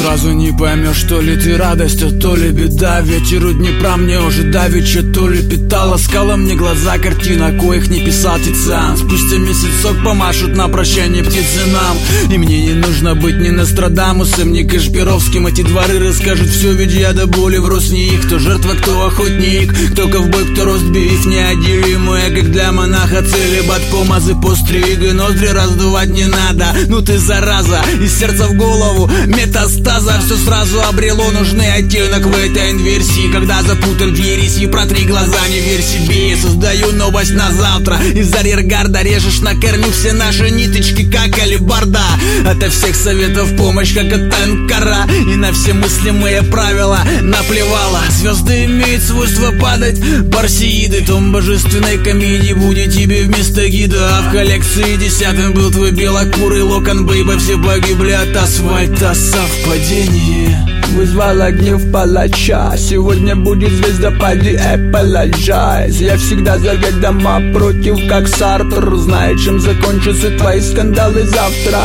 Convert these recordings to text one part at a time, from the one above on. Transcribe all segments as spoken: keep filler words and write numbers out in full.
сразу не поймешь, то ли ты радость, а то ли беда. Ветер у Днепра мне уже давеча то ли питала. Скала мне глаза, картина, коих не писал Тициан. Спустя месяцок помашут на прощание птицы нам. И мне не нужно быть ни Нострадамусом, ни Кашпировским. Эти дворы расскажут все, ведь я до боли врос не их. Кто жертва, кто охотник, кто ковбой, кто ростбиф. Неотделимые, как для монаха, целебат, помазы, постриг. И ноздри раздувать не надо, ну ты зараза. Из сердца в голову метастаза. Все сразу обрело нужный оттенок в этой инверсии. Когда запутан в ереси, протри глаза, не верь себе. Создаю новость на завтра. Из арьергарда режешь на корню все наши ниточки, как алебарда. Ото всех советов помощь, как от Анкара. И на все мыслимые правила наплевала. Звезды имеют свойство падать, парсииды. Том божественной комедии будет тебе вместо гида. А в коллекции десятым был твой белокурый локон, бейба. Все погибли от асфальта. Совпадение вызвала гнев палача. Сегодня будет звездопаде apologize. Я всегда заведомо против, как Сартр. Знаю, чем закончатся твои скандалы завтра.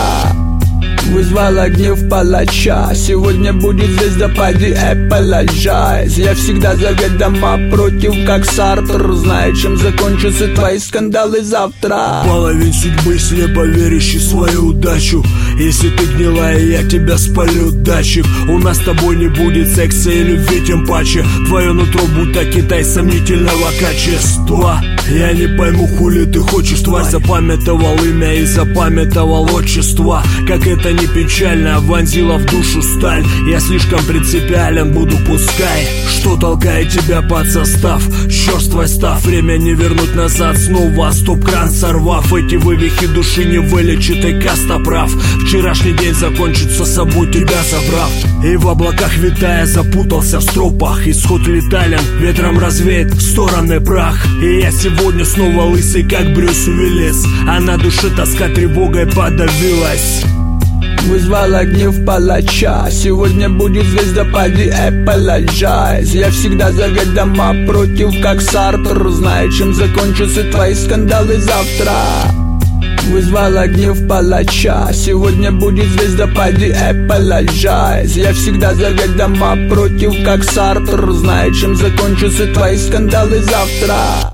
Вызвала гнев палача. Сегодня будет звездопаде apologize. Я всегда заведомо против, как Сартр. Знаю, чем закончатся твои скандалы завтра. Половин судьбы слепо верящий в свою удачу. Если ты гнилая, я тебя спалю, датчик. У нас с тобой не будет секса и любви, тем паче. Твое нутро будто Китай сомнительного качества. Я не пойму, хули ты хочешь, тварь. Запамятовал имя и запамятовал отчество. Как это не печально, вонзила в душу сталь. Я слишком принципиален, буду пускай. Что толкает тебя под состав? Черствой став, время не вернуть назад. Снова стоп-кран сорвав. Эти вывихи души не вылечит, и каста прав. Вчерашний день закончится собой, тебя забрав. И в облаках витая запутался в стропах. Исход летален, ветром развеет в стороны прах. И я сегодня снова лысый, как Брюс Уиллис. А на душе тоска тревогой подавилась. Вызвала гнев палача. Сегодня будет звездопаде apologize. Я всегда заведомо против, как Сартр. Знаю, чем закончатся твои скандалы завтра. Вызвала гнев палача. Сегодня будет звездопаде apologize. Я всегда заведомо против, как Сартр. Знаю, чем закончатся твои скандалы завтра.